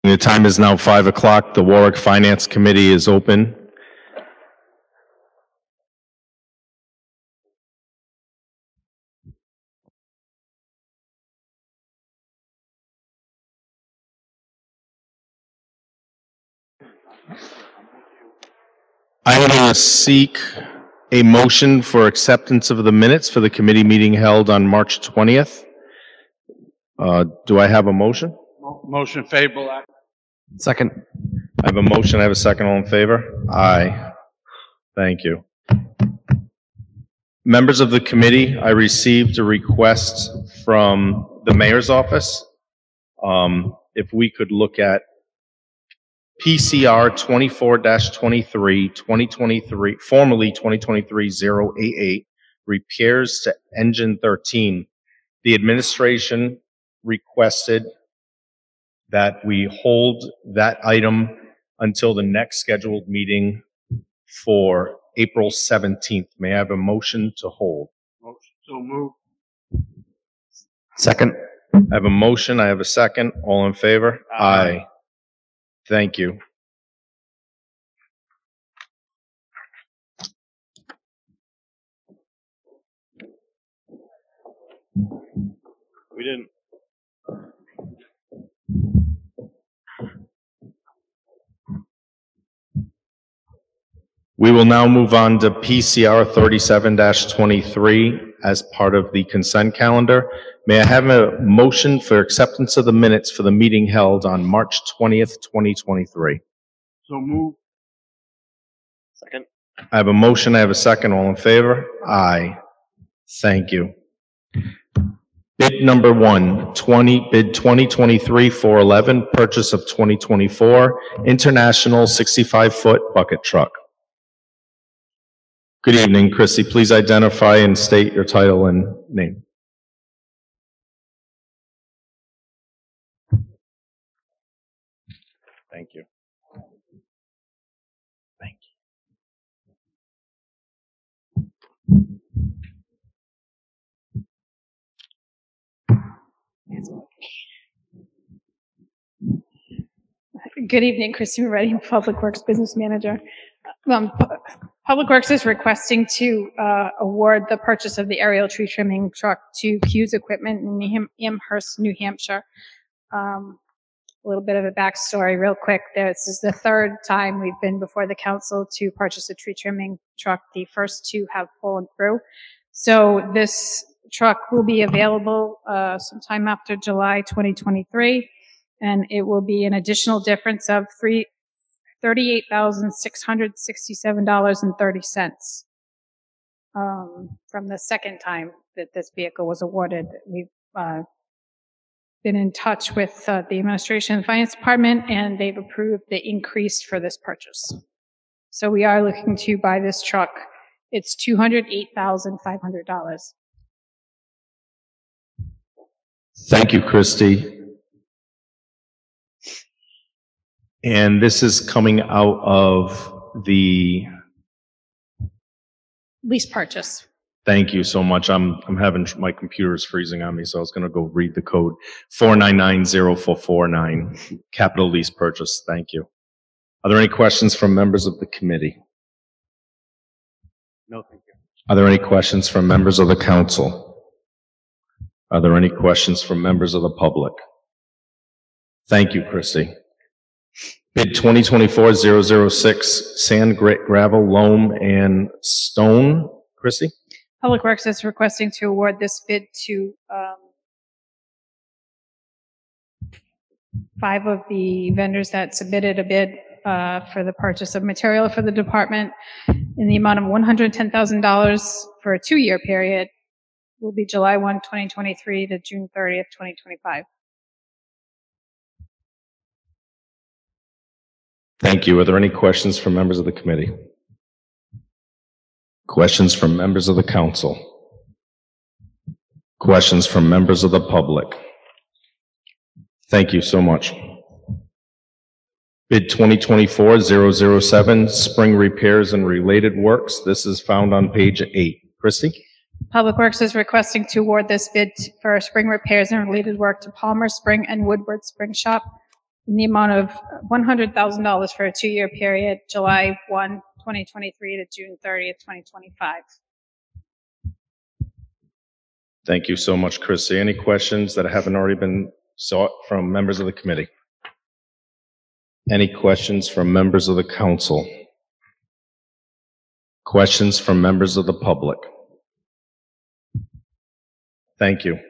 The time is now 5 o'clock. The Warwick Finance Committee is open. I am going to seek a motion for acceptance of the minutes for the committee meeting held on March 20th. Do I have a motion? Motion favorable. Second. I have a motion. I have a second. All in favor? Aye. Thank you. Members of the committee, I received a request from the mayor's office. If we could look at PCR 24-23, 2023, formerly 2023-088, repairs to engine 13. The administration requested that we hold that item until the next scheduled meeting for April 17th. May I have a motion to hold? Motion so move. Second. I have a motion. I have a second. All in favor? Aye. Thank you. We didn't. We will now move on to PCR 37-23 as part of the consent calendar. May I have a motion for acceptance of the minutes for the meeting held on March 20th, 2023? So move. Second. I have a motion. I have a second. All in favor? Aye. Thank you. Bid number 1, bid 2023-411, purchase of 2024 International 65-foot bucket truck. Good evening, Christy. Please identify and state your title and name. Thank you. Thank you. Good evening, Christy Moretti, Public Works Business Manager. Public Works is requesting to award the purchase of the aerial tree trimming truck to Hughes Equipment in Amherst, New Hampshire. A little bit of a backstory real quick. This is the third time we've been before the council to purchase a tree trimming truck. The first two have fallen through. So this truck will be available sometime after July 2023, and it will be an additional difference of $38,667.30 from the second time that this vehicle was awarded. We've been in touch with the administration and finance department, and they've approved the increase for this purchase. So we are looking to buy this truck. It's $208,500. Thank you, Christy. And this is coming out of the lease purchase. Thank you so much. I'm having, my computer's freezing on me, so I was going to go read the code. 4990449, capital lease purchase. Thank you. Are there any questions from members of the committee? No, thank you. Are there any questions from members of the council? Are there any questions from members of the public? Thank you, Christy. Bid 2024-006, sand, grit, gravel, loam, and stone. Christy? Public Works is requesting to award this bid to 5 of the vendors that submitted a bid for the purchase of material for the department in the amount of $110,000 for a 2-year period. Will be July 1, 2023 to June 30th, 2025. Thank you. Are there any questions from members of the committee? Questions from members of the council? Questions from members of the public? Thank you so much. Bid 2024-007, spring repairs and related works. This is found on page 8. Christy? Public Works is requesting to award this bid for spring repairs and related work to Palmer Spring and Woodward Spring Shop in the amount of $100,000 for a 2-year period, July 1, 2023 to June 30th, 2025. Thank you so much, Christie. Any questions that haven't already been sought from members of the committee? Any questions from members of the council? Questions from members of the public? Thank you.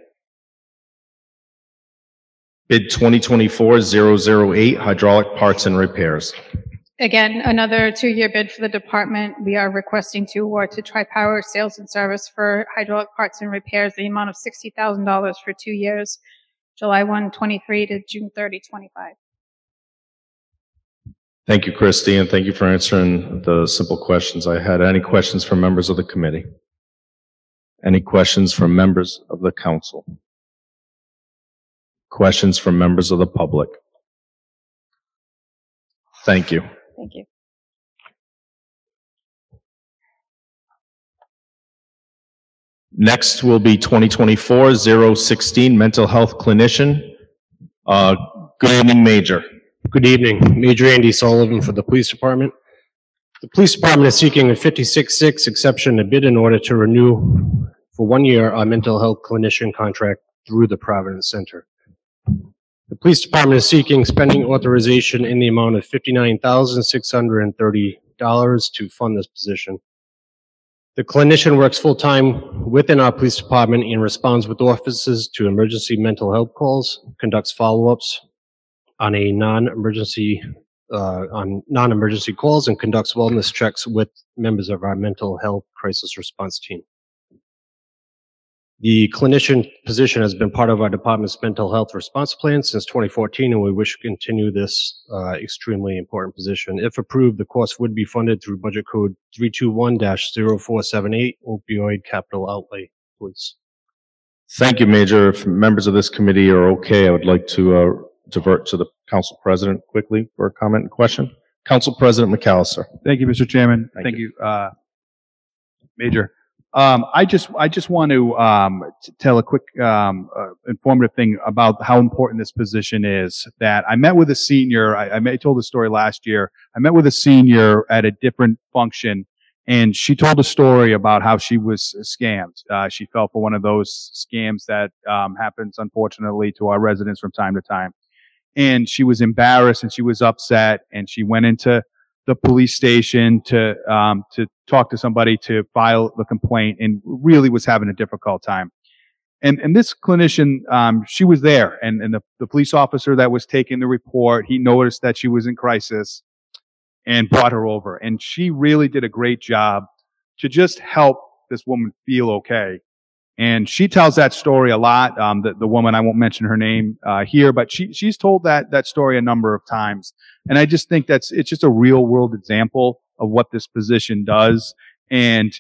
Bid 2024-008, hydraulic parts and repairs. Again, another 2-year bid for the department. We are requesting to award to Tri-Power Sales and Service for hydraulic parts and repairs the amount of $60,000 for 2 years, July 1, 23 to June 30, 25. Thank you, Christie, and thank you for answering the simple questions I had. Any questions from members of the committee? Any questions from members of the council? Questions from members of the public? Thank you. Thank you. Next will be 2024-016, mental health clinician. Good evening, Major. Good evening. Major Andy Sullivan for the Police Department. The Police Department is seeking a 56-6 exception to bid in order to renew for 1 year our mental health clinician contract through the Providence Center. The Police Department is seeking spending authorization in the amount of $59,630 to fund this position. The clinician works full-time within our police department and responds with officers to emergency mental health calls, conducts follow-ups on non-emergency calls, and conducts wellness checks with members of our mental health crisis response team. The clinician position has been part of our department's mental health response plan since 2014, and we wish to continue this extremely important position. If approved, the cost would be funded through budget code 321-0478, opioid capital outlay, please. Thank you, Major. If members of this committee are okay, I would like to divert to the Council President quickly for a comment and question. Council President McAllister. Thank you, Mr. Chairman. Thank Thank you, Major. I just want to tell a quick informative thing about how important this position is. That I met with a senior. I told the story last year. I met with a senior at a different function, and she told a story about how she was scammed. She fell for one of those scams that happens, unfortunately, to our residents from time to time. And she was embarrassed and she was upset, and she went into the police station to talk to somebody to file the complaint, and really was having a difficult time. And this clinician, she was there, and the police officer that was taking the report, he noticed that she was in crisis and brought her over. And she really did a great job to just help this woman feel okay. And she tells that story a lot. The woman, I won't mention her name here, but she's told that story a number of times. And I just think it's just a real world example of what this position does. And,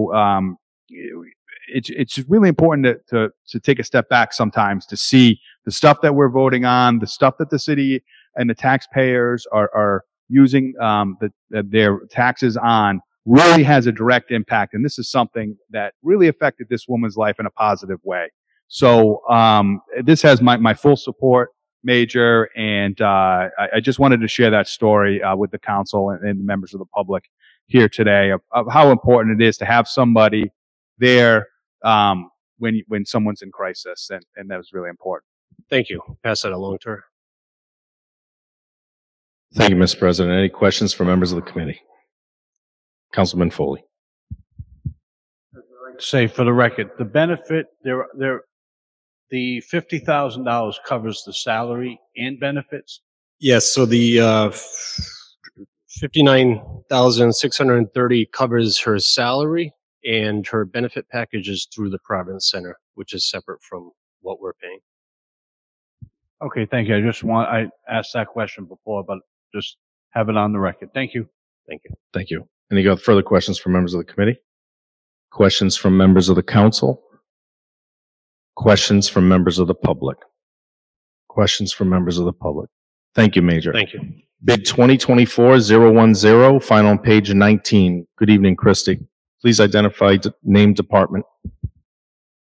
it's really important to take a step back sometimes to see the stuff that we're voting on, the stuff that the city and the taxpayers are using their taxes on, really has a direct impact. And this is something that really affected this woman's life in a positive way. So this has my full support, Major, and I just wanted to share that story with the council and members of the public here today of how important it is to have somebody there when someone's in crisis, and that was really important. Thank you. Pass that along to her. Thank you, Mr. President. Any questions from members of the committee? Councilman Foley. Say for the record, the benefit, the $50,000 covers the salary and benefits? Yes, so the $59,630 covers her salary, and her benefit package is through the Providence Center, which is separate from what we're paying. Okay, thank you. I asked that question before, but just have it on the record. Thank you. Thank you. Thank you. Any further questions from members of the committee? Questions from members of the council? Questions from members of the public? Questions from members of the public? Thank you, Major. Thank you. Bid 2024-010, final on page 19. Good evening, Christie. Please identify name department.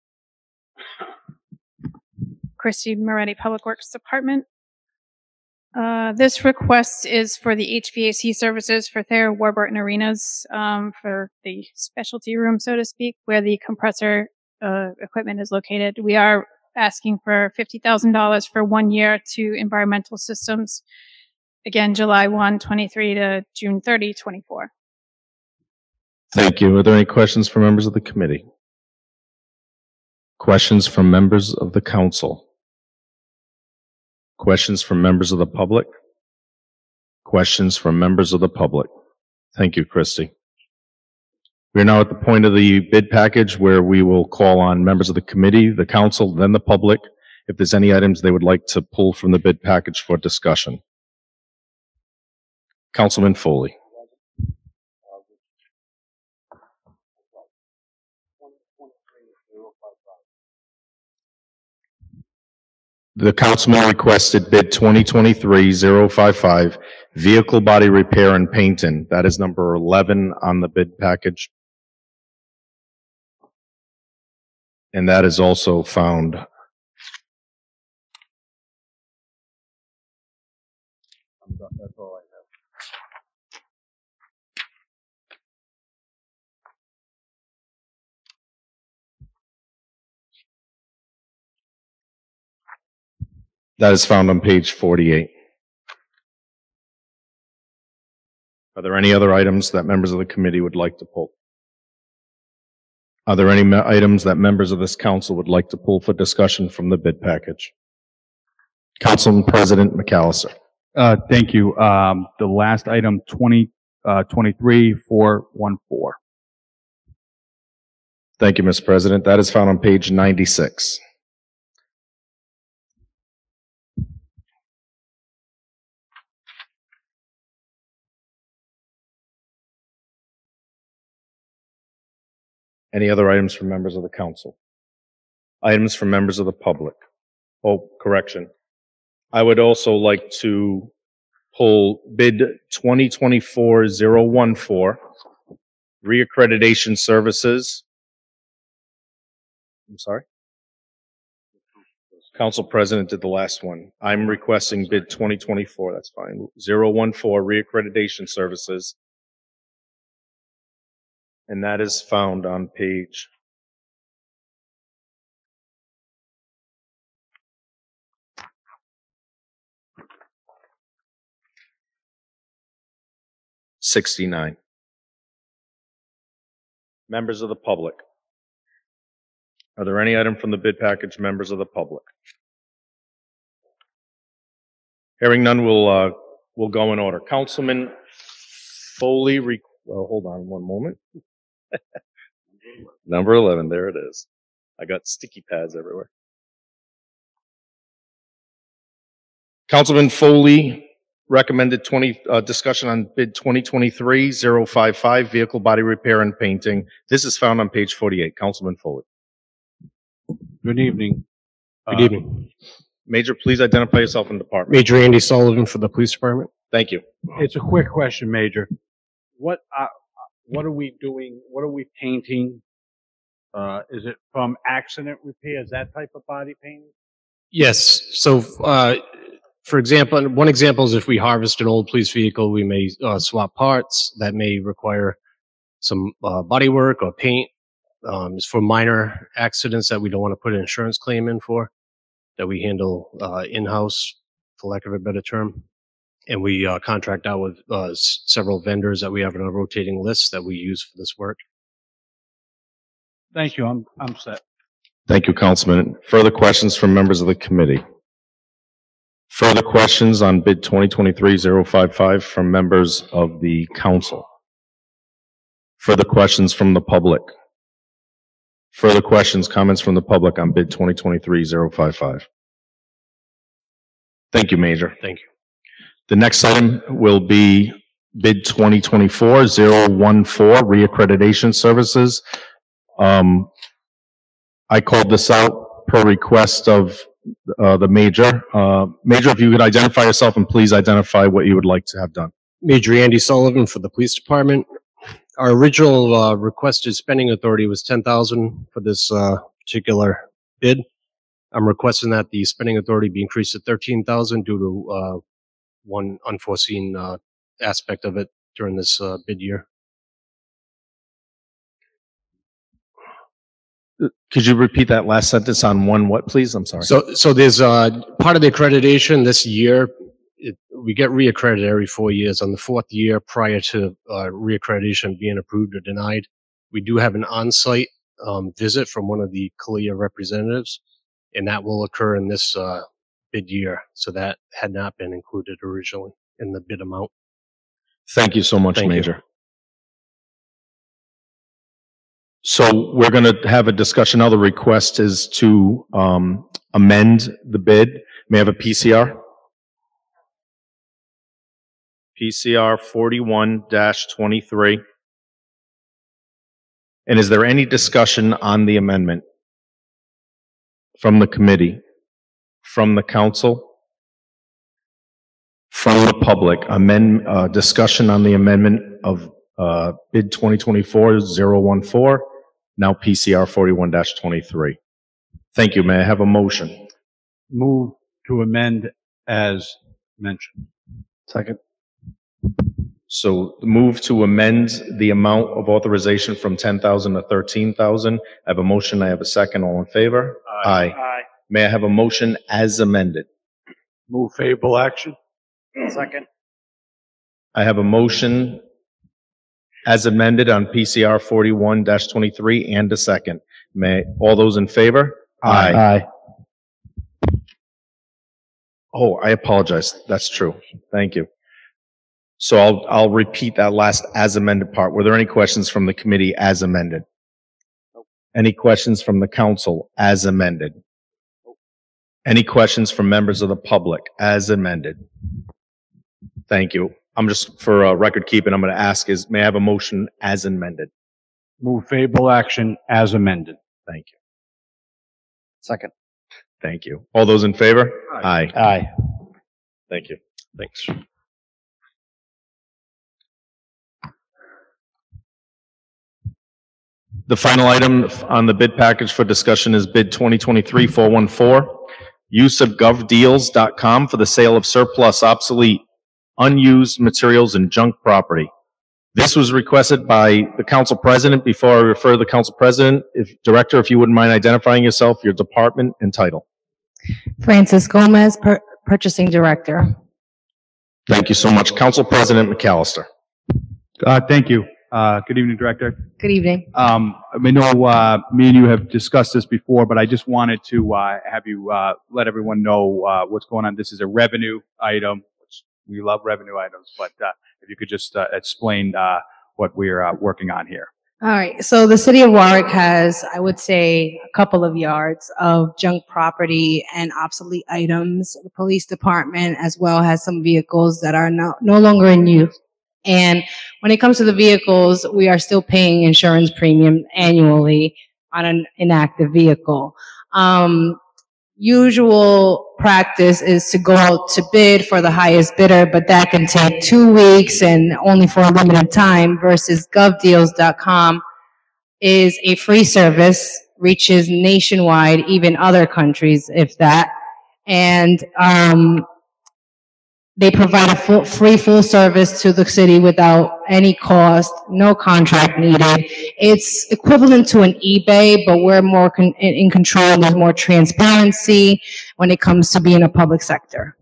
Christy Moretti, Public Works Department. This request is for the HVAC services for Thayer Warburton Arenas, for the specialty room, so to speak, where the compressor equipment is located. We are asking for $50,000 for 1 year to Environmental Systems. Again, July 1, 23 to June 30, 24. Thank you. Are there any questions from members of the committee? Questions from members of the council? Questions from members of the public? Questions from members of the public? Thank you, Christy. We're now at the point of the bid package where we will call on members of the committee, the council, then the public, if there's any items they would like to pull from the bid package for discussion. Councilman Foley. The councilman requested bid 2023-055, vehicle body repair and painting. That is number 11 on the bid package. And that is also found. That's all I have. That is found on page 48. Are there any other items that members of the committee would like to pull? Are there any items that members of this council would like to pull for discussion from the bid package? Councilman President McAllister. Thank you. The last item, 23-414. Thank you, Mr. President. That is found on page 96. Any other items from members of the council? Items from members of the public? Oh, correction. I would also like to pull bid 2024-014, reaccreditation services. I'm sorry? Council President did the last one. I'm requesting bid 2024, that's fine. 014, reaccreditation services. And that is found on page 69. Members of the public. Are there any item from the bid package, members of the public? Hearing none, we'll go in order. Councilman Foley, well, hold on one moment. Number 11, there it is. I got sticky pads everywhere. Councilman Foley recommended discussion on bid 2023-055, vehicle body repair and painting. This is found on page 48. Councilman Foley. Good evening. Good evening. Major, please identify yourself and department. Major Andy Sullivan for the police department. Thank you. It's a quick question, Major. What are we doing? What are we painting? Is it from accident repairs, that type of body painting? Yes. So, for example, one example is if we harvest an old police vehicle, we may swap parts that may require some body work or paint. It's for minor accidents that we don't want to put an insurance claim in for, that we handle in-house, for lack of a better term. And we contract out with several vendors that we have on a rotating list that we use for this work. Thank you. I'm set. Thank you, Councilman. Further questions from members of the committee? Further questions on bid 2023-055 from members of the council? Further questions from the public? Further questions, comments from the public on bid 2023-055? Thank you, Major. Thank you. The next item will be bid 2024-014, reaccreditation services. I called this out per request of the Major. Major, if you could identify yourself and please identify what you would like to have done. Major Andy Sullivan for the police department. Our original requested spending authority was $10,000 for this particular bid. I'm requesting that the spending authority be increased to $13,000 due to one unforeseen aspect of it during this bid year. Could you repeat that last sentence on one what, please? I'm sorry. So there's part of the accreditation this year. We get reaccredited every 4 years. On the fourth year prior to reaccreditation being approved or denied, we do have an on-site visit from one of the CALEA representatives, and that will occur in this bid year. So that had not been included originally in the bid amount. Thank you so much, Thank you. Major. So we're going to have a discussion. Now the request is to amend the bid. May I have a PCR? PCR 41-23. And is there any discussion on the amendment from the committee, from the council, from the public? Discussion on the amendment of bid 2024-014, now PCR 41-23. Thank you. May I have a motion? Move to amend as mentioned. Second. So the move to amend the amount of authorization from 10,000 to 13,000. I have a motion. I have a second. All in favor? Aye. May I have a motion as amended? Move favorable action. Second. I have a motion as amended on PCR 41-23 and a second. All those in favor? Aye. Oh, I apologize. That's true. Thank you. So I'll repeat that last as amended part. Were there any questions from the committee as amended? Nope. Any questions from the council as amended? Nope. Any questions from members of the public as amended? Thank you. I'm just, for record keeping, I'm going to ask may I have a motion as amended? Move favorable action as amended. Thank you. Second. Thank you. All those in favor? Aye. Aye. Thank you. Thanks. The final item on the bid package for discussion is bid 2023-414, use of govdeals.com for the sale of surplus, obsolete, unused materials and junk property. This was requested by the council president. Before I refer to the council president, Director, if you wouldn't mind identifying yourself, your department and title. Francis Gomez, Purchasing Director. Thank you so much. Council President McAllister. Thank you. Good evening, Director. Good evening. I know me and you have discussed this before, but I just wanted to have you let everyone know what's going on. This is a revenue item. We love revenue items, but if you could just explain what we're working on here. All right. So the city of Warwick has, I would say, a couple of yards of junk property and obsolete items. The police department as well has some vehicles that are no longer in use. And when it comes to the vehicles, we are still paying insurance premium annually on an inactive vehicle. Usual practice is to go out to bid for the highest bidder, but that can take 2 weeks and only for a limited time, versus govdeals.com is a free service, reaches nationwide, even other countries, if that. And they provide a free full service to the city without any cost, no contract needed. It's equivalent to an eBay, but we're more in control. There's more transparency when it comes to being a public sector.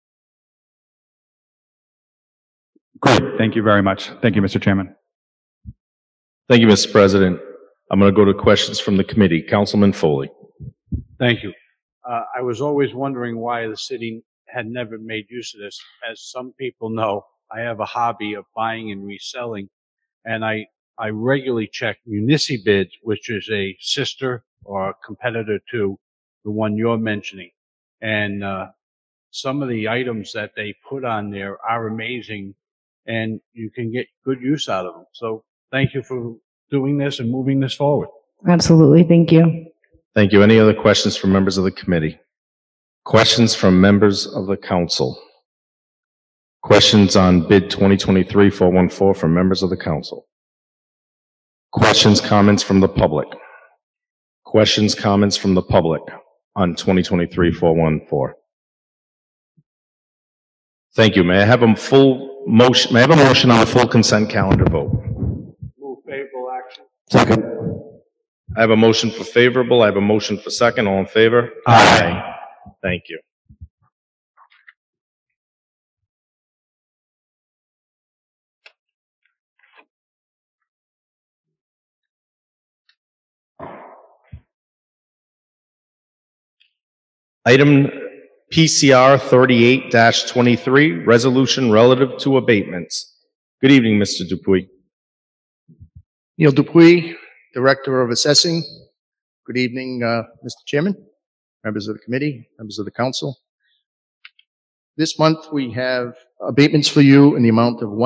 Great. Thank you very much. Thank you, Mr. Chairman. Thank you, Mr. President. I'm going to go to questions from the committee. Councilman Foley. Thank you. I was always wondering why the city had never made use of this. As some people know, I have a hobby of buying and reselling, and I regularly check Municibid, which is a sister or a competitor to the one you're mentioning. And some of the items that they put on there are amazing, and you can get good use out of them. So thank you for doing this and moving this forward. Absolutely. Thank you. Thank you. Any other questions from members of the committee? Questions from members of the council? Questions on bid 2023-414 from members of the council? Questions, comments from the public? Questions, comments from the public on 2023-414? Thank you. May I have a full motion, may I have a motion on the full consent calendar vote? Move favorable action. Second. I have a motion for favorable. I have a motion for second. All in favor? Aye. Thank you. Item PCR 38-23, resolution relative to abatements. Good evening, Mr. Dupuy. Neil Dupuy, Director of Assessing. Good evening, Mr. Chairman, members of the committee, members of the council. This month we have abatements for you in the amount of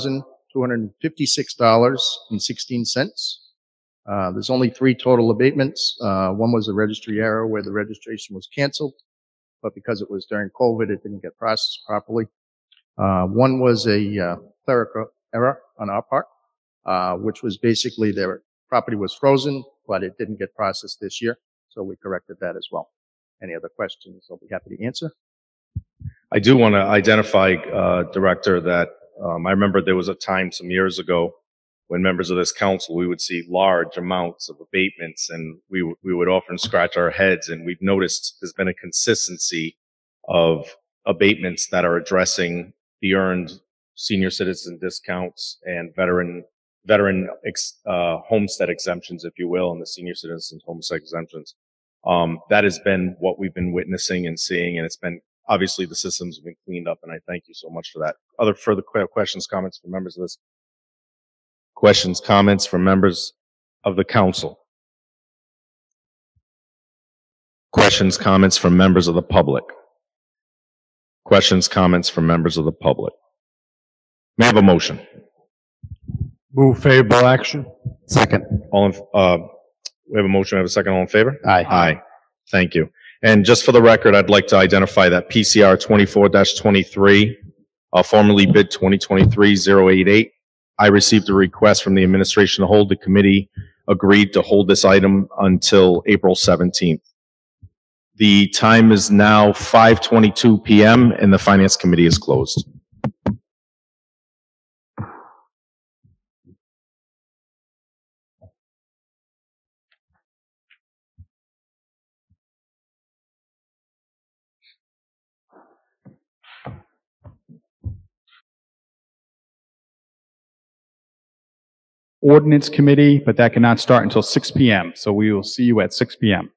$1,256.16. There's only 3 total abatements. One was a registry error where the registration was canceled, but because it was during COVID, it didn't get processed properly. One was a clerical error on our part, which was basically their property was frozen, but it didn't get processed this year, so we corrected that as well. Any other questions, I'll be happy to answer. I do want to identify, Director, that I remember there was a time some years ago when members of this council, we would see large amounts of abatements, and we would often scratch our heads, and we've noticed there's been a consistency of abatements that are addressing the earned senior citizen discounts and veteran homestead exemptions, if you will, and the senior citizens homestead exemptions. That has been what we've been witnessing and seeing, and it's been, obviously the systems have been cleaned up, and I thank you so much for that. Other further questions, comments from members of this? Questions, comments from members of the council? Questions, comments from members of the public? Questions, comments from members of the public? May I have a motion? Move favorable action. Second. All in, we have a motion, we have a second, all in favor? Aye. Aye. Thank you. And just for the record, I'd like to identify that PCR 24-23, formerly bid 2023-088. I received a request from the administration to hold. The committee agreed to hold this item until April 17th. The time is now 5:22 p.m. and the Finance Committee is closed. Ordinance Committee, but that cannot start until 6 p.m. So we will see you at 6 p.m.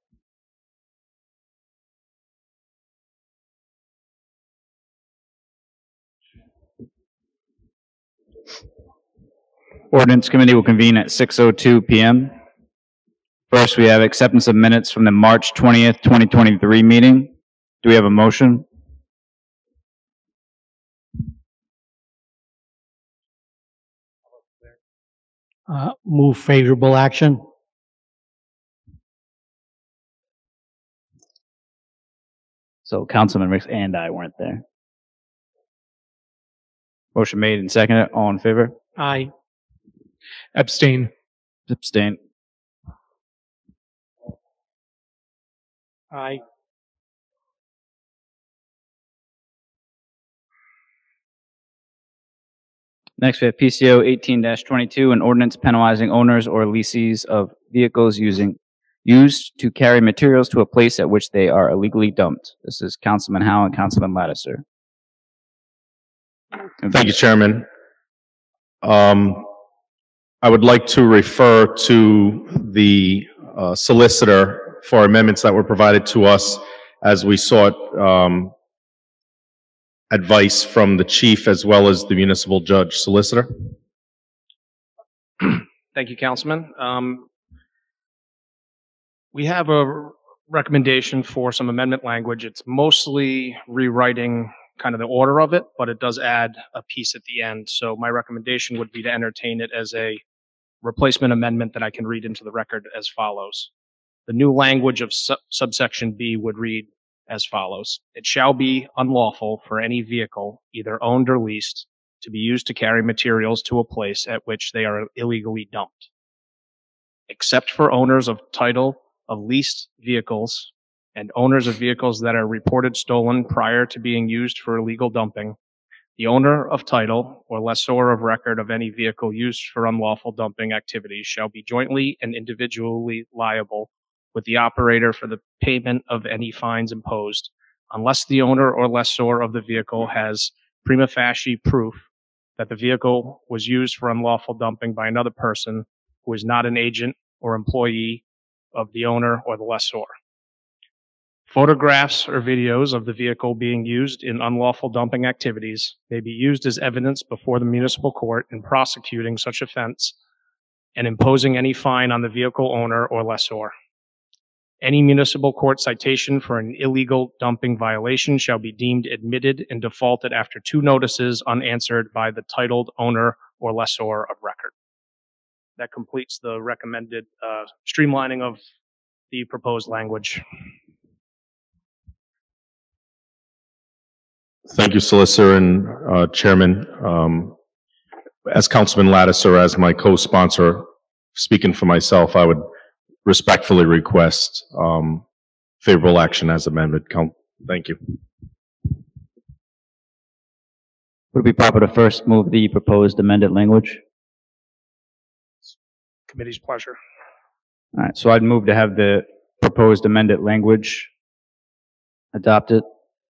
Ordinance Committee will convene at 6:02 p.m. First, we have acceptance of minutes from the March 20th, 2023 meeting. Do we have a motion? Move favorable action. So Councilman Ricks and I weren't there. Motion made and seconded. All in favor? Aye. Abstain. Abstain. Aye. Next, we have PCO 18-22, an ordinance penalizing owners or lessees of vehicles used to carry materials to a place at which they are illegally dumped. This is Councilman Howe and Councilman Lattiser. Thank you, Chairman. I would like to refer to the solicitor for amendments that were provided to us as we sought advice from the chief as well as the municipal judge. Solicitor? Thank you, Councilman. We have a recommendation for some amendment language. It's mostly rewriting kind of the order of it, but it does add a piece at the end. So my recommendation would be to entertain it as a replacement amendment that I can read into the record as follows. The new language of subsection B would read as follows. It shall be unlawful for any vehicle, either owned or leased, to be used to carry materials to a place at which they are illegally dumped, except for owners of title of leased vehicles and owners of vehicles that are reported stolen prior to being used for illegal dumping The owner of title or lessor of record of any vehicle used for unlawful dumping activities shall be jointly and individually liable with the operator for the payment of any fines imposed, unless the owner or lessor of the vehicle has prima facie proof that the vehicle was used for unlawful dumping by another person who is not an agent or employee of the owner or the lessor. Photographs or videos of the vehicle being used in unlawful dumping activities may be used as evidence before the municipal court in prosecuting such offense and imposing any fine on the vehicle owner or lessor. Any municipal court citation for an illegal dumping violation shall be deemed admitted and defaulted after 2 notices unanswered by the titled owner or lessor of record. That completes the recommended streamlining of the proposed language. Thank you, Solicitor and Chairman. As Councilman Lattiser, as my co-sponsor, speaking for myself, I would respectfully request favorable action as amended. Thank you. Would it be proper to first move the proposed amended language? Committee's pleasure. All right, so I'd move to have the proposed amended language adopted.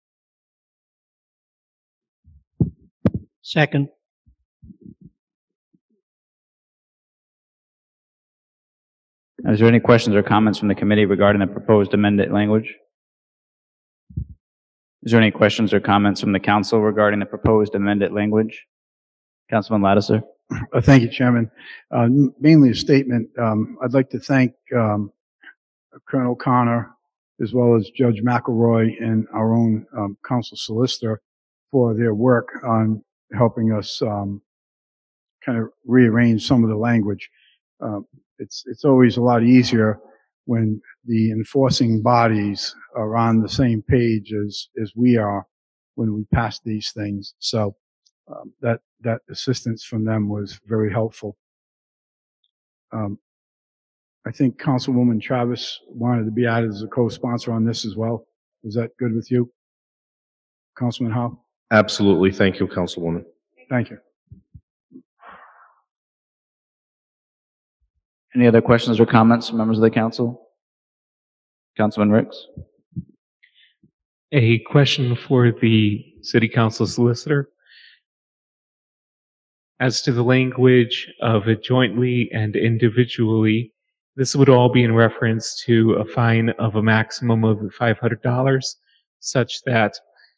Second. Is there any questions or comments from the committee regarding the proposed amended language? Is there any questions or comments from the council regarding the proposed amended language? Councilman Lattiser. Thank you, Chairman. Mainly a statement. I'd like to thank Colonel Connor as well as Judge McElroy and our own council solicitor for their work on helping us kind of rearrange some of the language. It's always a lot easier when the enforcing bodies are on the same page as we are when we pass these things. So that assistance from them was very helpful. I think Councilwoman Travis wanted to be added as a co-sponsor on this as well. Is that good with you, Councilman Howe? Absolutely. Thank you, Councilwoman. Thank you. Any other questions or comments from members of the council? Councilman Ricks. A question for the City Council Solicitor. As to the language of it jointly and individually, this would all be in reference to a fine of a maximum of $500, such that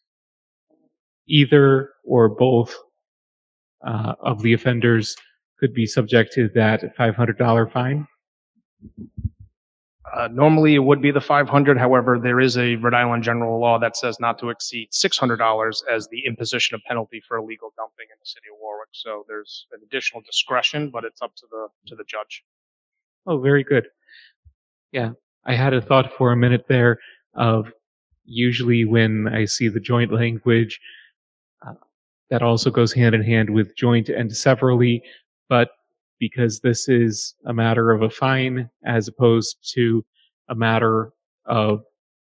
either or both of the offenders could be subject to that $500 fine? Normally, it would be the 500. However, there is a Rhode Island general law that says not to exceed $600 as the imposition of penalty for illegal dumping in the city of Warwick. So there's an additional discretion, but it's up to the judge. Oh, very good. Yeah, I had a thought for a minute there of usually when I see the joint language, that also goes hand in hand with joint and severally, but because this is a matter of a fine as opposed to a matter of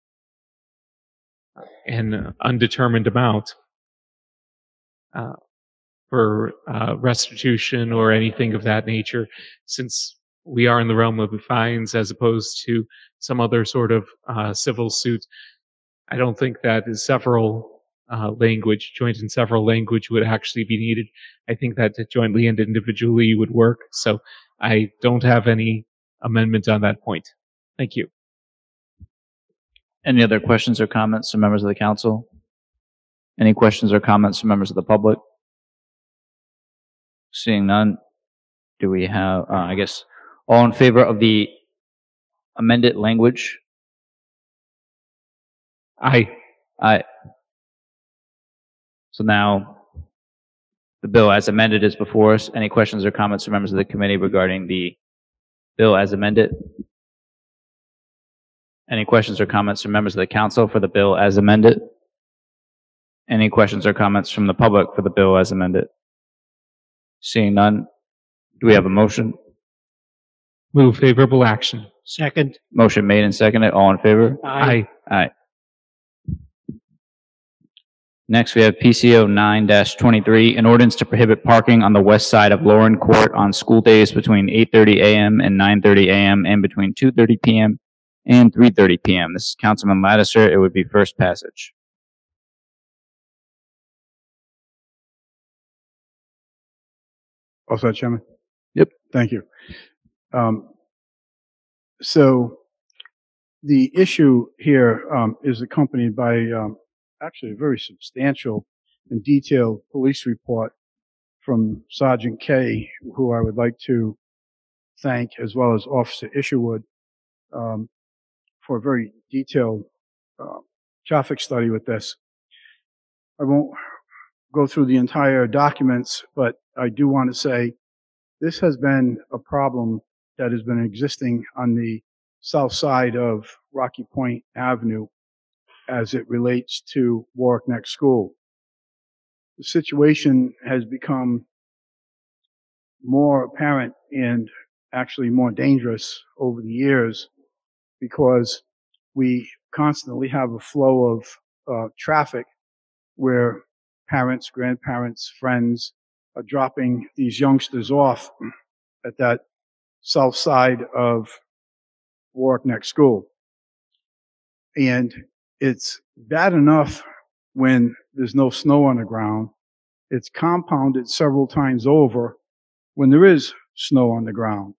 an undetermined amount for restitution or anything of that nature, since we are in the realm of the fines as opposed to some other sort of civil suit, I don't think that is several language, joint and several language would actually be needed. I think that jointly and individually would work. So I don't have any amendment on that point. Thank you. Any other questions or comments from members of the council? Any questions or comments from members of the public? Seeing none, do we have, I guess, all in favor of the amended language? Aye. Aye. So now the bill as amended is before us. Any questions or comments from members of the committee regarding the bill as amended? Any questions or comments from members of the council for the bill as amended? Any questions or comments from the public for the bill as amended? Seeing none, do we have a motion? Move favorable action. Second. Motion made and seconded. All in favor? Aye. Aye. Next, we have PCO 9-23, an ordinance to prohibit parking on the west side of Lauren Court on school days between 8:30 a.m. and 9:30 a.m. and between 2:30 p.m. and 3:30 p.m. This is Councilman Lattiser. It would be first passage. All set, Chairman? Yep. Thank you. So the issue here is accompanied by actually a very substantial and detailed police report from Sergeant Kay, who I would like to thank, as well as Officer Isherwood, for a very detailed traffic study with this. I won't go through the entire documents, but I do want to say this has been a problem that has been existing on the south side of Rocky Point Avenue as it relates to Warwick Neck School. The situation has become more apparent and actually more dangerous over the years because we constantly have a flow of traffic where parents, grandparents, friends are dropping these youngsters off at that south side of Warwick Neck School. And it's bad enough when there's no snow on the ground. It's compounded several times over when there is snow on the ground.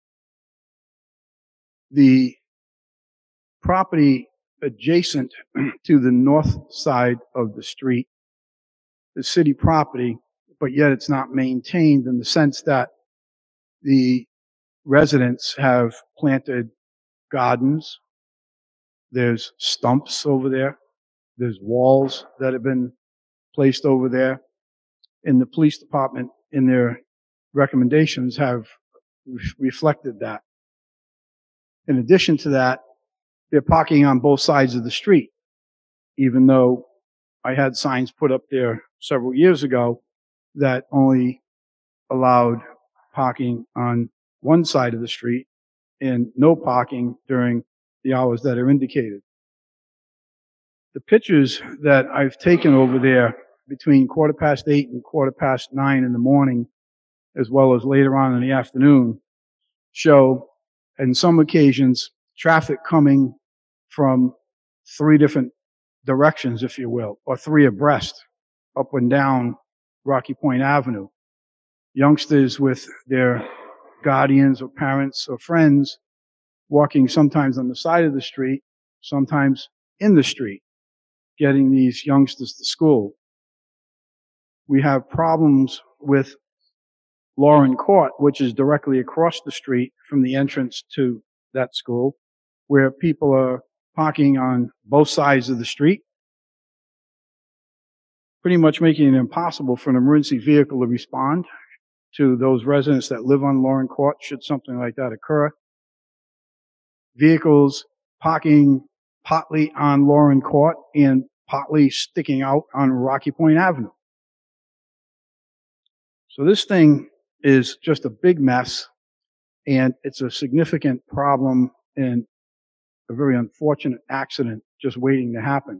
The property adjacent to the north side of the street is city property, but yet it's not maintained in the sense that the residents have planted gardens. There's stumps over there. There's walls that have been placed over there. And the police department, in their recommendations, have reflected that. In addition to that, they're parking on both sides of the street, even though I had signs put up there several years ago that only allowed parking on one side of the street and no parking during the hours that are indicated. The pictures that I've taken over there between 8:15 and 9:15 in the morning, as well as later on in the afternoon, show, in some occasions, traffic coming from three different directions, if you will, or three abreast, up and down Rocky Point Avenue. Youngsters with their guardians or parents or friends walking sometimes on the side of the street, sometimes in the street, getting these youngsters to school. We have problems with Lauren Court, which is directly across the street from the entrance to that school, where people are parking on both sides of the street, pretty much making it impossible for an emergency vehicle to respond to those residents that live on Lauren Court should something like that occur. Vehicles parking partly on Lauren Court and partly sticking out on Rocky Point Avenue. So this thing is just a big mess, and it's a significant problem and a very unfortunate accident just waiting to happen.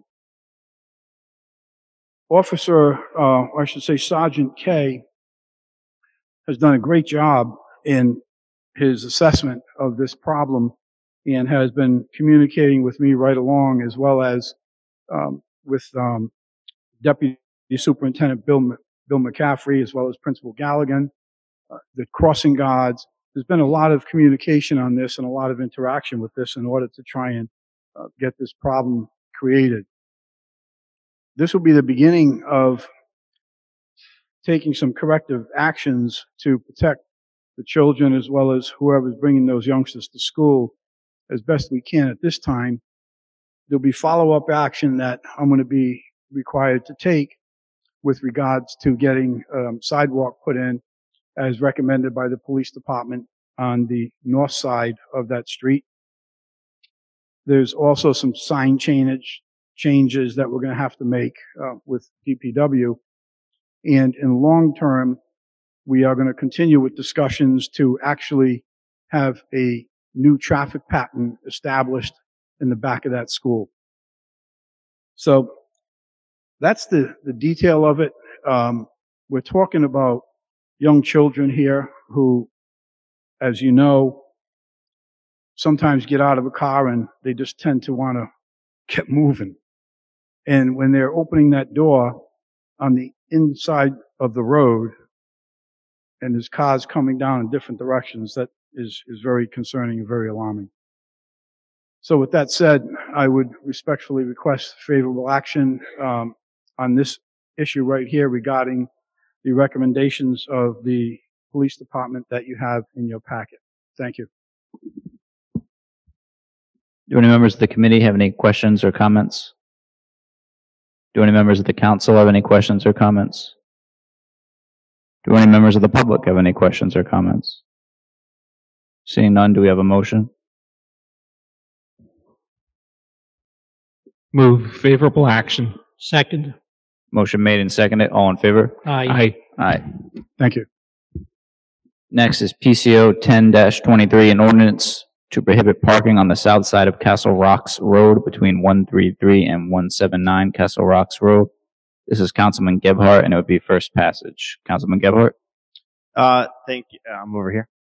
Sergeant Kay has done a great job in his assessment of this problem and has been communicating with me right along, as well as with Deputy Superintendent Bill McCaffrey, as well as Principal Galligan, the crossing guards. There's been a lot of communication on this and a lot of interaction with this in order to try and get this problem created. This will be the beginning of taking some corrective actions to protect the children as well as whoever's bringing those youngsters to school as best we can at this time. There'll be follow-up action that I'm going to be required to take with regards to getting sidewalk put in as recommended by the police department on the north side of that street. There's also some sign changes that we're going to have to make with DPW. And in long term, we are going to continue with discussions to actually have a new traffic pattern established in the back of that school. So that's the detail of it. We're talking about young children here who, as you know, sometimes get out of a car and they just tend to want to get moving. And when they're opening that door on the inside of the road and there's cars coming down in different directions, that is very concerning and very alarming. So with that said, I would respectfully request favorable action on this issue right here regarding the recommendations of the police department that you have in your packet. Thank you. Do any members of the committee have any questions or comments? Do any members of the council have any questions or comments? Do any members of the public have any questions or comments? Seeing none, do we have a motion? Move favorable action. Second. Motion made and seconded. All in favor? Aye. Aye. Thank you. Next is PCO 10-23, an ordinance to prohibit parking on the south side of Castle Rocks Road between 133 and 179 Castle Rocks Road. This is Councilman Gebhardt, and it would be first passage. Councilman Gebhardt? Thank you. I'm over here.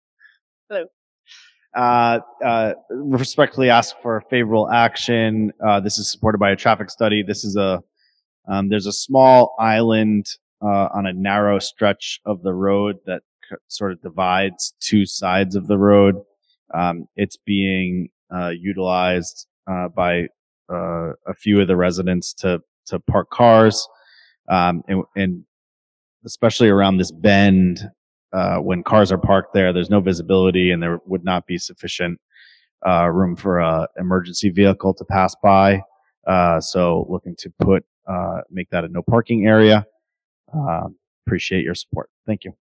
Hello. Respectfully ask for favorable action. This is supported by a traffic study. This is there's a small island on a narrow stretch of the road that sort of divides two sides of the road. It's being utilized by a few of the residents to park cars, and especially around this bend. When cars are parked there, there's no visibility, and there would not be sufficient room for a emergency vehicle to pass by. So looking to make that a no parking area. Appreciate your support. Thank you.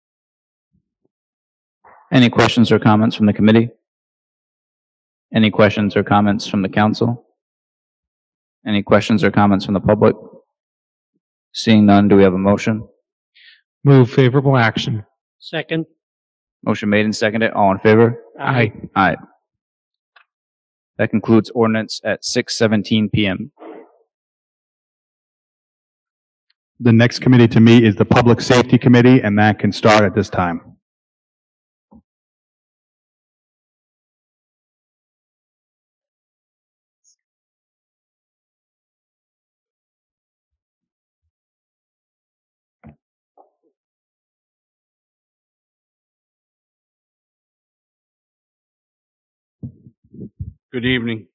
Any questions or comments from the committee? Any questions or comments from the council? Any questions or comments from the public? Seeing none, do we have a motion? Move favorable action. Second. Motion made and seconded. All in favor? Aye. Aye. That concludes ordinance at 6:17 p.m. The next committee to meet is the Public Safety Committee, and that can start at this time. Good evening.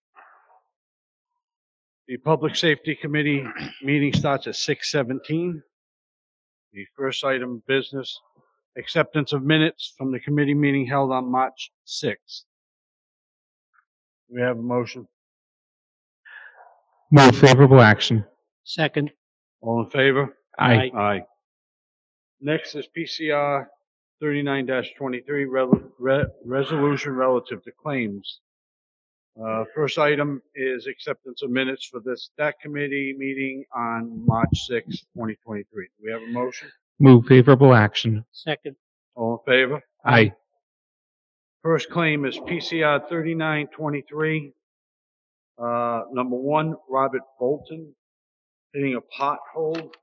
The Public Safety Committee meeting starts at 6:17. The first item of business, acceptance of minutes from the committee meeting held on March 6th. Do we have a motion? Move favorable action. Second. All in favor? Aye. Aye. Next is PCR 39-23, resolution relative to claims. First item is acceptance of minutes for that committee meeting on March 6, 2023. Do we have a motion? Move favorable action. Second. All in favor? Aye. First claim is PCR 39-23. Number one, Robert Bolton hitting a pothole.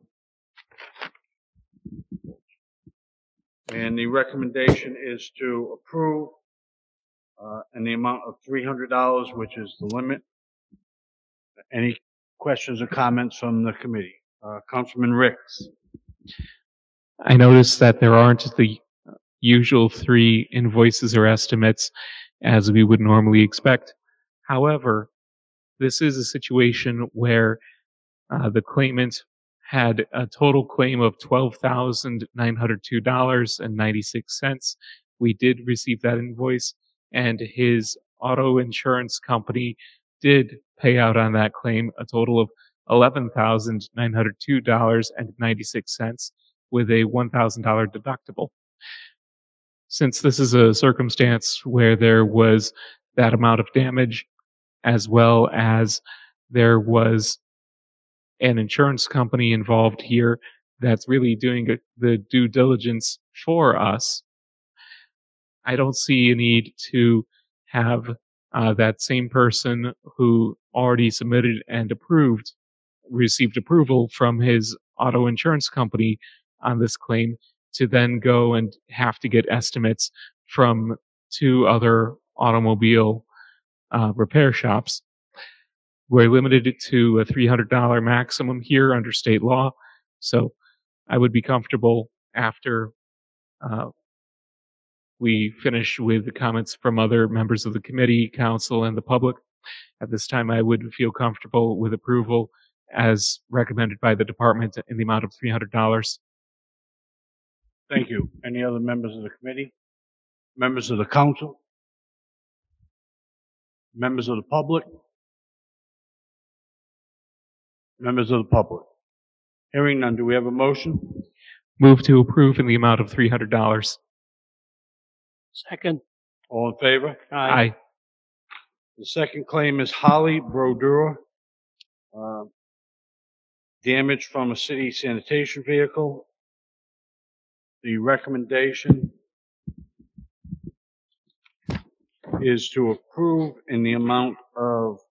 And the recommendation is to approve in the amount of $300, which is the limit. Any questions or comments from the committee? Councilman Ricks. I noticed that there aren't the usual 3 invoices or estimates as we would normally expect. However, this is a situation where the claimant had a total claim of $12,902.96. We did receive that invoice, and his auto insurance company did pay out on that claim a total of $11,902.96 with a $1,000 deductible. Since this is a circumstance where there was that amount of damage, as well as there was an insurance company involved here that's really doing the due diligence for us, I don't see a need to have that same person who already submitted and approved received approval from his auto insurance company on this claim to then go and have to get estimates from 2 other automobile repair shops. We're limited to a $300 maximum here under state law, so I would be comfortable after we finish with the comments from other members of the committee, council, and the public. At this time, I would feel comfortable with approval as recommended by the department in the amount of $300. Thank you. Any other members of the committee? Members of the council? Members of the public? Members of the public? Hearing none, do we have a motion? Move to approve in the amount of $300. Second. All in favor? Aye. The second claim is Holly Brodeur. Damage from a city sanitation vehicle. The recommendation is to approve in the amount of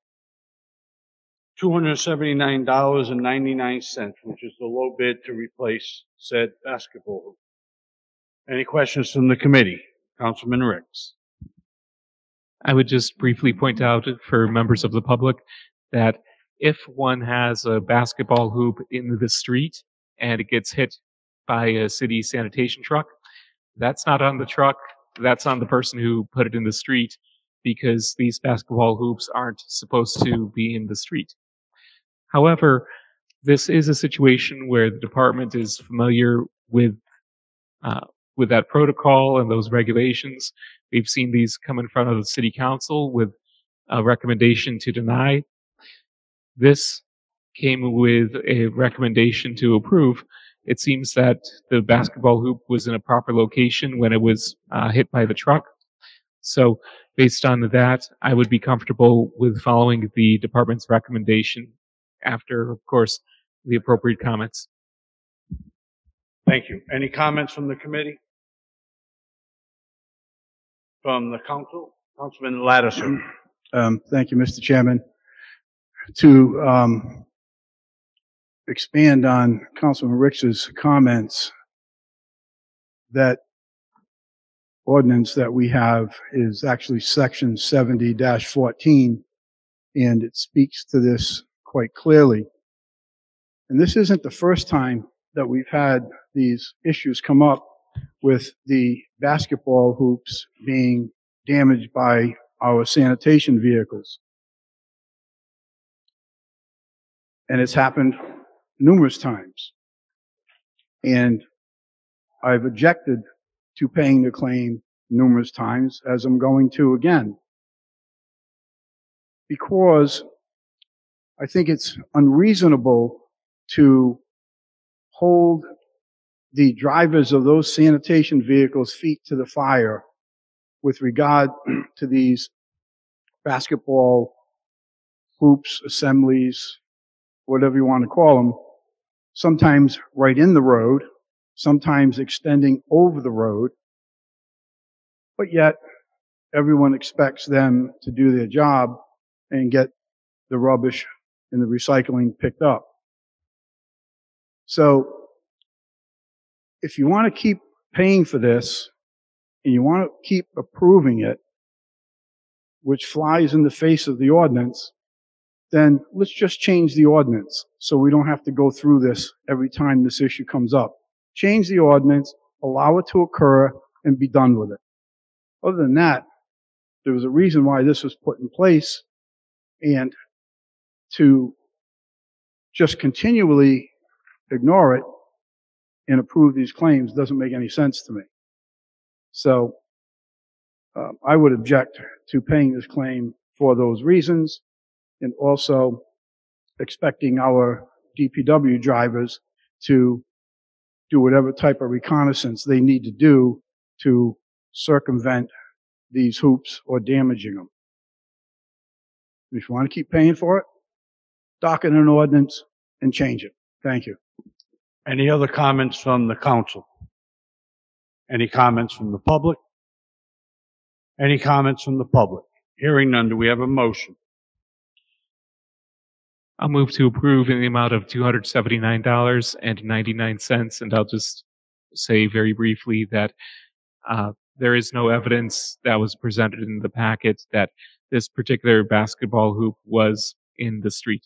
$279.99, which is the low bid to replace said basketball hoop. Any questions from the committee? Councilman Ricks. I would just briefly point out for members of the public that if one has a basketball hoop in the street and it gets hit by a city sanitation truck, that's not on the truck, that's on the person who put it in the street, because these basketball hoops aren't supposed to be in the street. However, this is a situation where the department is familiar with that protocol and those regulations. We've seen these come in front of the city council with a recommendation to deny. This came with a recommendation to approve. It seems that the basketball hoop was in a proper location when it was hit by the truck. So based on that, I would be comfortable with following the department's recommendation after, of course, the appropriate comments. Thank you. Any comments from the committee? From the council? Councilman Lattiser. Thank you, Mr. Chairman. To expand on Councilman Ricks's comments, that ordinance that we have is actually section 70-14, and it speaks to this quite clearly. And this isn't the first time that we've had these issues come up with the basketball hoops being damaged by our sanitation vehicles. And it's happened numerous times. And I've objected to paying the claim numerous times, as I'm going to again. Because I think it's unreasonable to hold the drivers of those sanitation vehicles' feet to the fire with regard to these basketball hoops, assemblies, whatever you want to call them, sometimes right in the road, sometimes extending over the road, but yet everyone expects them to do their job and get the rubbish and the recycling picked up. So if you want to keep paying for this and you want to keep approving it, which flies in the face of the ordinance, then let's just change the ordinance so we don't have to go through this every time this issue comes up. Change the ordinance, allow it to occur, and be done with it. Other than that, there was a reason why this was put in place, and to just continually ignore it and approve these claims doesn't make any sense to me. So I would object to paying this claim for those reasons, and also expecting our DPW drivers to do whatever type of reconnaissance they need to do to circumvent these hoops or damaging them. If you want to keep paying for it, docket an ordinance and change it. Thank you. Any other comments from the council? Any comments from the public? Any comments from the public? Hearing none, do we have a motion? I'll move to approve in the amount of $279.99, and I'll just say very briefly that there is no evidence that was presented in the packet that this particular basketball hoop was in the street.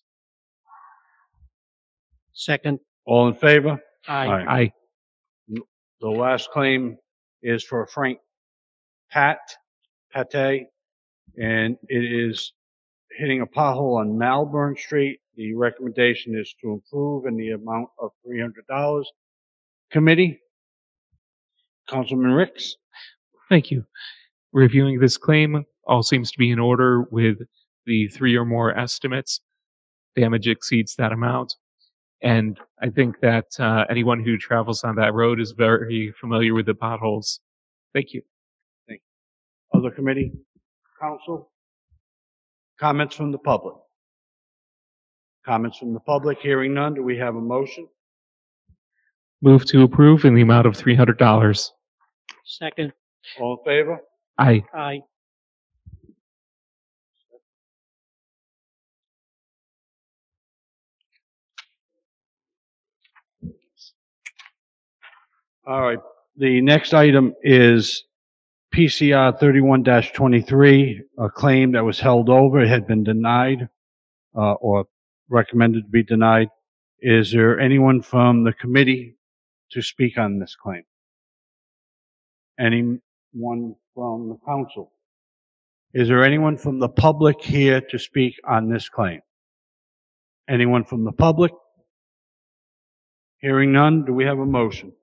Second. All in favor? Aye. Aye. The last claim is for Frank Pate, and it is hitting a pothole on Malvern Street. The recommendation is to improve in the amount of $300. Committee? Councilman Ricks? Thank you. Reviewing this claim, all seems to be in order with the 3 or more estimates. Damage exceeds that amount. And I think that anyone who travels on that road is very familiar with the potholes. Thank you. Thank you. Other committee? Council? Comments from the public? Comments from the public? Hearing none, do we have a motion? Move to approve in the amount of $300. Second. All in favor? Aye. Aye. All right. The next item is PCR 31-23, a claim that was held over. It had been denied or recommended to be denied. Is there anyone from the committee to speak on this claim? Anyone from the council? Is there anyone from the public here to speak on this claim? Anyone from the public? Hearing none, do we have a motion?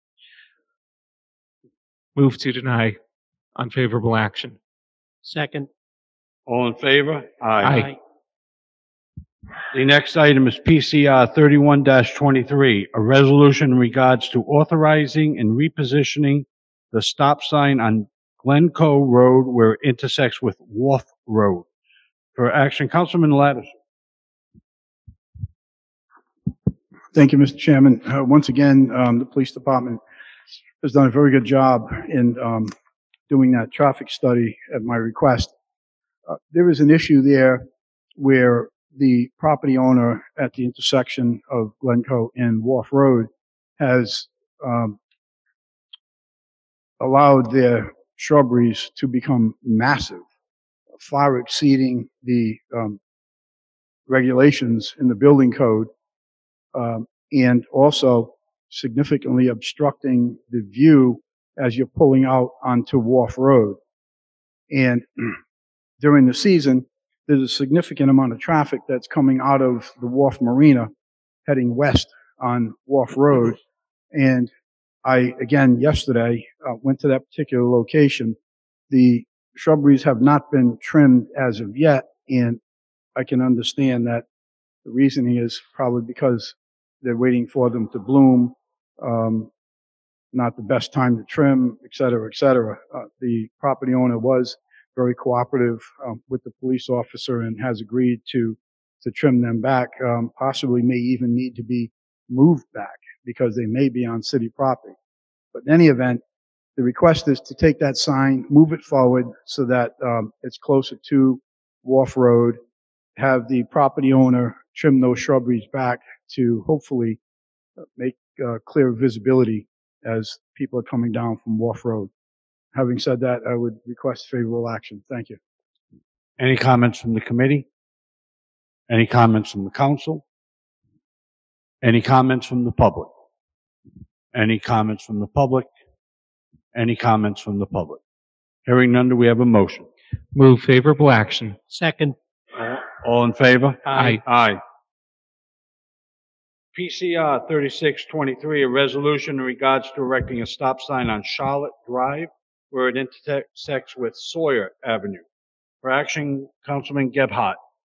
Move to deny unfavorable action. Second. All in favor? Aye. The next item is PCR 31-23, a resolution in regards to authorizing and repositioning the stop sign on Glencoe Road where it intersects with Wharf Road. For action, Councilman Lattiser. Thank you, Mr. Chairman. Once again, the police department has done a very good job in doing that traffic study at my request. There is an issue there where the property owner at the intersection of Glencoe and Wharf Road has allowed their shrubberies to become massive, far exceeding the regulations in the building code, and also significantly obstructing the view as you're pulling out onto Wharf Road. And during the season, there's a significant amount of traffic that's coming out of the Wharf Marina heading west on Wharf Road. And I, again, yesterday, went to that particular location. The shrubberies have not been trimmed as of yet, and I can understand that the reasoning is probably because they're waiting for them to bloom, not the best time to trim, et cetera, et cetera. The property owner was very cooperative with the police officer and has agreed to trim them back, possibly may even need to be moved back because they may be on city property. But in any event, the request is to take that sign, move it forward so that it's closer to Wharf Road, have the property owner trim those shrubberies back to hopefully make clear visibility as people are coming down from Wharf Road. Having said that, I would request favorable action. Thank you. Any comments from the committee? Any comments from the council? Any comments from the public? Any comments from the public? Any comments from the public? Hearing none, do we have a motion? Move favorable action. Second. All in favor? Aye. Aye. PCR 3623, a resolution in regards to erecting a stop sign on Charlotte Drive where it intersects with Sawyer Avenue. For action, Councilman Gebhardt.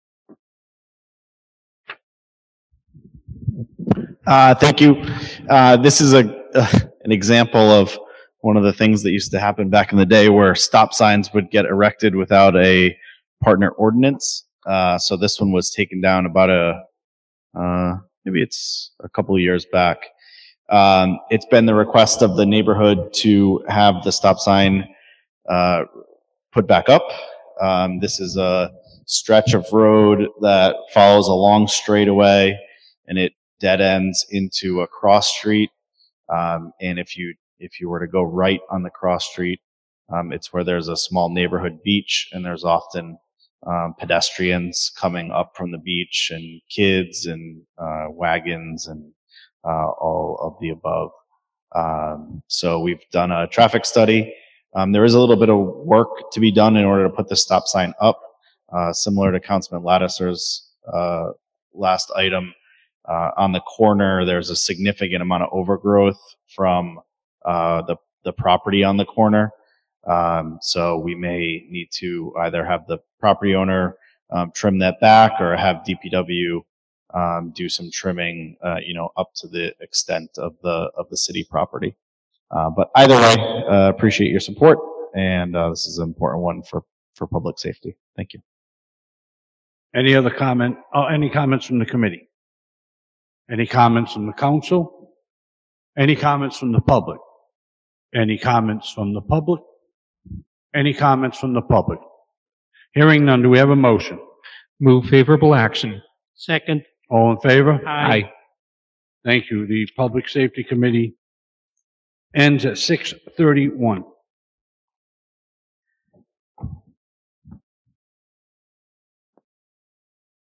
Thank you. This is an example of one of the things that used to happen back in the day where stop signs would get erected without a partner ordinance. So this one was taken down about maybe it's a couple of years back. It's been the request of the neighborhood to have the stop sign put back up. This is a stretch of road that follows a long straightaway, and it dead ends into a cross street. And if you were to go right on the cross street, it's where there's a small neighborhood beach, and there's often pedestrians coming up from the beach, and kids and wagons and all of the above. So we've done a traffic study. There is a little bit of work to be done in order to put the stop sign up, similar to Councilman Lattiser's last item. On the corner, there's a significant amount of overgrowth from the property on the corner. So we may need to either have the property owner trim that back, or have DPW do some trimming, up to the extent of the city property. But either way, appreciate your support, and this is an important one for public safety. Thank you. Any other comment? Any comments from the committee? Any comments from the council? Any comments from the public? Any comments from the public? Any comments from the public? Hearing none, do we have a motion? Move favorable action. Second. All in favor? Aye. Thank you. The Public Safety Committee ends at 6:31.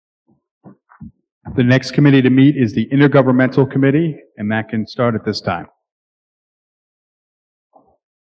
The next committee to meet is the Intergovernmental Committee, and that can start at this time.